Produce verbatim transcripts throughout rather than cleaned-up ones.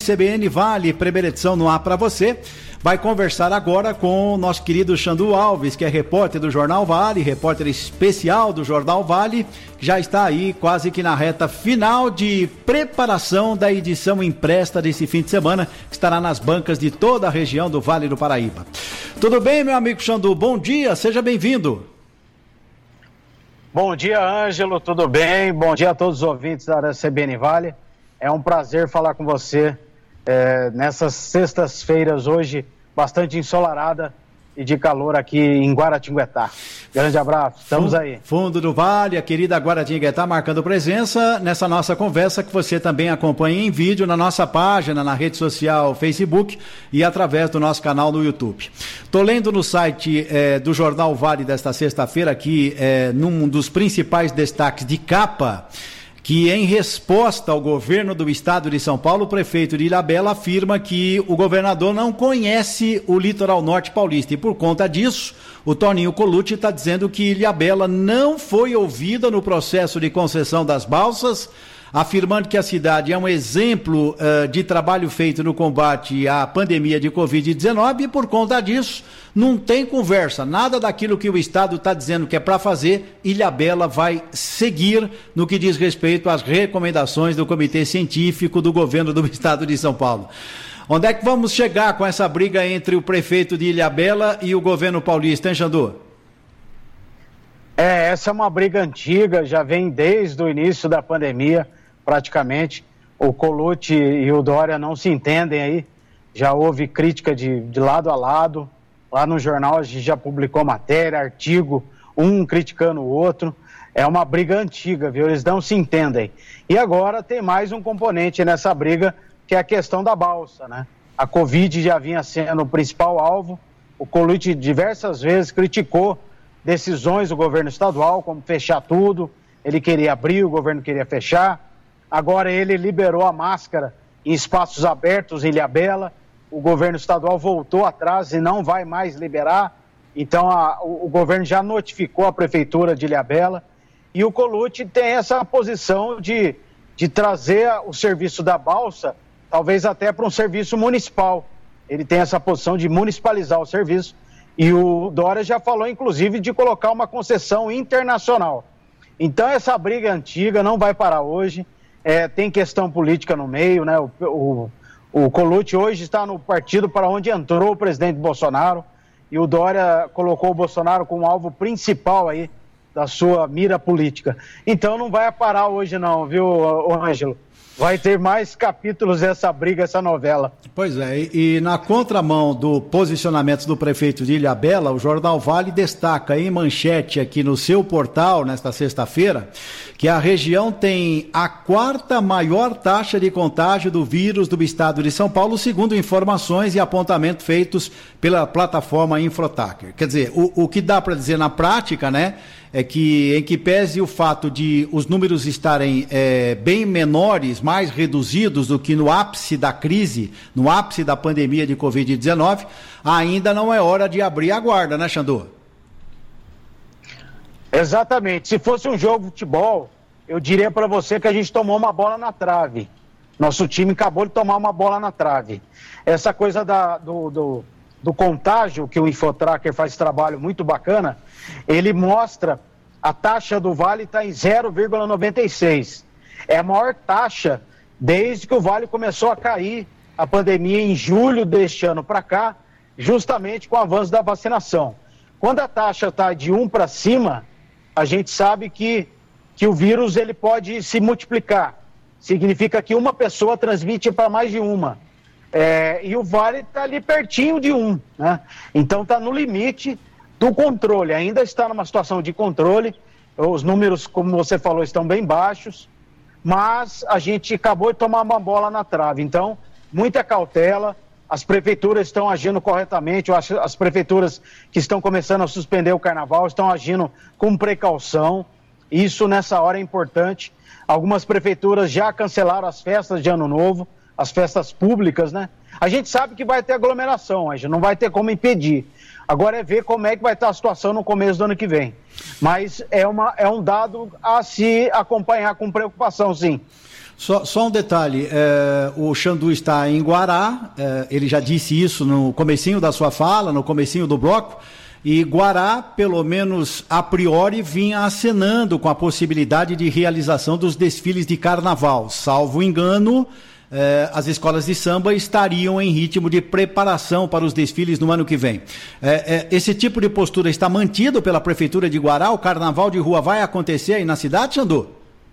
C B N Vale, primeira edição no ar para você. Vai conversar agora com o nosso querido Xandu Alves, que é repórter do Jornal Vale, repórter especial do Jornal Vale, já está aí quase que na reta final de preparação da edição impressa desse fim de semana, que estará nas bancas de toda a região do Vale do Paraíba. Tudo bem, meu amigo Xandu? Bom dia, seja bem-vindo. Bom dia, Ângelo, tudo bem? Bom dia a todos os ouvintes da C B N Vale. É um prazer falar com você é, nessas sextas-feiras hoje, bastante ensolarada e de calor aqui em Guaratinguetá. Grande abraço, estamos fundo, aí. Fundo do Vale, a querida Guaratinguetá marcando presença nessa nossa conversa que você também acompanha em vídeo na nossa página, na rede social Facebook e através do nosso canal no YouTube. Estou lendo no site eh, do Jornal Vale desta sexta-feira aqui, eh, num dos principais destaques de capa, que em resposta ao governo do estado de São Paulo, o prefeito de Ilhabela afirma que o governador não conhece o litoral norte paulista e por conta disso, o Toninho Colucci está dizendo que Ilhabela não foi ouvida no processo de concessão das balsas, afirmando que a cidade é um exemplo uh, de trabalho feito no combate à pandemia de covid dezenove e por conta disso não tem conversa, nada daquilo que o Estado está dizendo que é para fazer, Ilhabela vai seguir no que diz respeito às recomendações do Comitê Científico do Governo do Estado de São Paulo. Onde é que vamos chegar com essa briga entre o prefeito de Ilhabela e o governo paulista, hein, Xandu? É, essa é uma briga antiga, já vem desde o início da pandemia, praticamente. O Colucci e o Dória não se entendem aí, já houve crítica de, de lado a lado, lá no jornal a gente já publicou matéria, artigo, um criticando o outro, é uma briga antiga, viu? Eles não se entendem. E agora tem mais um componente nessa briga, que é a questão da balsa, né? A Covid já vinha sendo o principal alvo, o Colucci diversas vezes criticou decisões do governo estadual, como fechar tudo, ele queria abrir, o governo queria fechar. Agora ele liberou a máscara em espaços abertos em Ilhabela, o governo estadual voltou atrás e não vai mais liberar, então a, o, o governo já notificou a prefeitura de Ilhabela e o Colucci tem essa posição de, de trazer o serviço da balsa, talvez até para um serviço municipal, ele tem essa posição de municipalizar o serviço e o Dória já falou inclusive de colocar uma concessão internacional. Então essa briga é antiga, não vai parar hoje. É, tem questão política no meio, né? O, o, o Colucci hoje está no partido para onde entrou o presidente Bolsonaro e o Dória colocou o Bolsonaro como alvo principal aí da sua mira política. Então não vai parar hoje não, viu, Ângelo? Vai ter mais capítulos dessa briga, essa novela. Pois é, e, e na contramão do posicionamento do prefeito de Ilhabela, o Jornal Vale destaca em manchete aqui no seu portal, nesta sexta-feira, que a região tem a quarta maior taxa de contágio do vírus do estado de São Paulo, segundo informações e apontamentos feitos pela plataforma Infrotaker. Quer dizer, o, o que dá para dizer na prática, né, é que, em que pese o fato de os números estarem é, bem menores, mais reduzidos do que no ápice da crise, no ápice da pandemia de covid dezenove, ainda não é hora de abrir a guarda, né, Xandu? Exatamente. Se fosse um jogo de futebol, eu diria para você que a gente tomou uma bola na trave. Nosso time acabou de tomar uma bola na trave. Essa coisa da, do... do... do contágio, que o Infotracker faz trabalho muito bacana, ele mostra a taxa do Vale está em zero vírgula noventa e seis. É a maior taxa desde que o Vale começou a cair a pandemia em julho deste ano para cá, justamente com o avanço da vacinação. Quando a taxa está de um para cima, a gente sabe que, que o vírus ele pode se multiplicar. Significa que uma pessoa transmite para mais de uma. É, e o Vale está ali pertinho de um, né? Então está no limite do controle, ainda está numa situação de controle, os números, como você falou, estão bem baixos, mas a gente acabou de tomar uma bola na trave, então muita cautela, as prefeituras estão agindo corretamente, eu acho que as prefeituras que estão começando a suspender o carnaval estão agindo com precaução, isso nessa hora é importante, algumas prefeituras já cancelaram as festas de Ano Novo, as festas públicas, né? A gente sabe que vai ter aglomeração, a gente não vai ter como impedir. Agora é ver como é que vai estar a situação no começo do ano que vem. Mas é, uma, é um dado a se acompanhar com preocupação, sim. Só, só um detalhe, é, o Xandu está em Guará, é, ele já disse isso no comecinho da sua fala, no comecinho do bloco, e Guará, pelo menos a priori, vinha acenando com a possibilidade de realização dos desfiles de carnaval. Salvo engano, eh, as escolas de samba estariam em ritmo de preparação para os desfiles no ano que vem. Eh, eh, esse tipo de postura está mantido pela Prefeitura de Guará? O carnaval de rua vai acontecer aí na cidade, Xandu?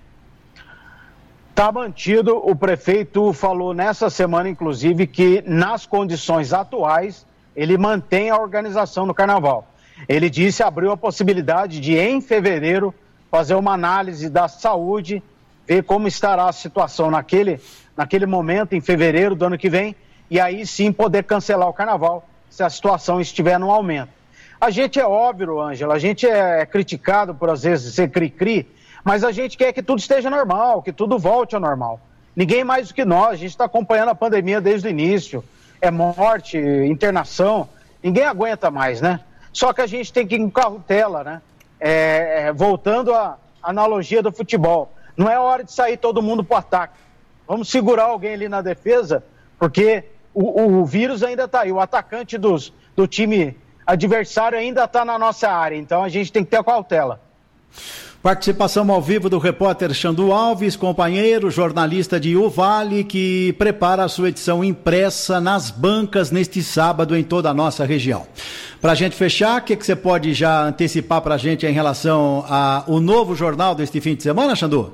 Está mantido. O prefeito falou nessa semana, inclusive, que nas condições atuais ele mantém a organização do carnaval. Ele disse, abriu a possibilidade de, em fevereiro, fazer uma análise da saúde, ver como estará a situação naquele, naquele momento, em fevereiro do ano que vem, e aí sim poder cancelar o carnaval, se a situação estiver no aumento. A gente é óbvio, Ângela, a gente é criticado por, às vezes, ser cri-cri, mas a gente quer que tudo esteja normal, que tudo volte ao normal. Ninguém mais do que nós, a gente está acompanhando a pandemia desde o início. É morte, internação, ninguém aguenta mais, né? Só que a gente tem que ir com cautela, né? É, é, voltando à analogia do futebol, não é hora de sair todo mundo para o ataque. Vamos segurar alguém ali na defesa, porque o, o vírus ainda está aí, o atacante dos, do time adversário ainda está na nossa área, então a gente tem que ter cautela. Participação ao vivo do repórter Xandu Alves, companheiro, jornalista de Uvalli, que prepara a sua edição impressa nas bancas neste sábado em toda a nossa região. Para a gente fechar, o que, que você pode já antecipar para a gente em relação ao novo jornal deste fim de semana, Xandu?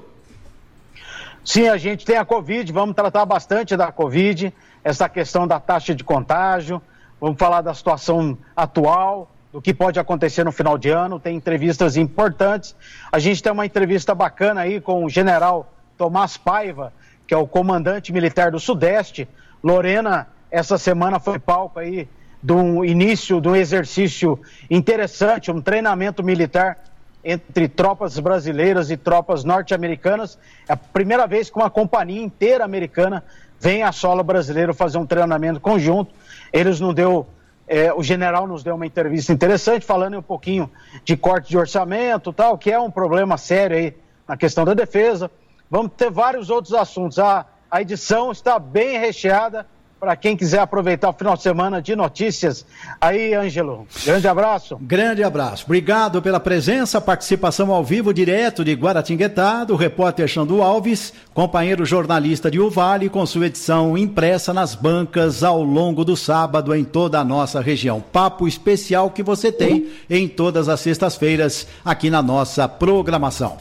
Sim, a gente tem a Covid, vamos tratar bastante da Covid, essa questão da taxa de contágio, vamos falar da situação atual, do que pode acontecer no final de ano, tem entrevistas importantes. A gente tem uma entrevista bacana aí com o general Tomás Paiva, que é o comandante militar do Sudeste. Lorena, essa semana foi palco aí do início de um exercício interessante, um treinamento militar entre tropas brasileiras e tropas norte-americanas. É a primeira vez que uma companhia inteira americana vem a solo brasileiro fazer um treinamento conjunto. Eles não deu... É, o general nos deu uma entrevista interessante, falando um pouquinho de corte de orçamento, tal, que é um problema sério aí na questão da defesa. Vamos ter vários outros assuntos. A, a edição está bem recheada para quem quiser aproveitar o final de semana de notícias. Aí, Ângelo, grande abraço. Grande abraço. Obrigado pela presença, participação ao vivo, direto de Guaratinguetá, do repórter Xandu Alves, companheiro jornalista de Uvalli, com sua edição impressa nas bancas ao longo do sábado em toda a nossa região. Papo especial que você tem em todas as sextas-feiras aqui na nossa programação.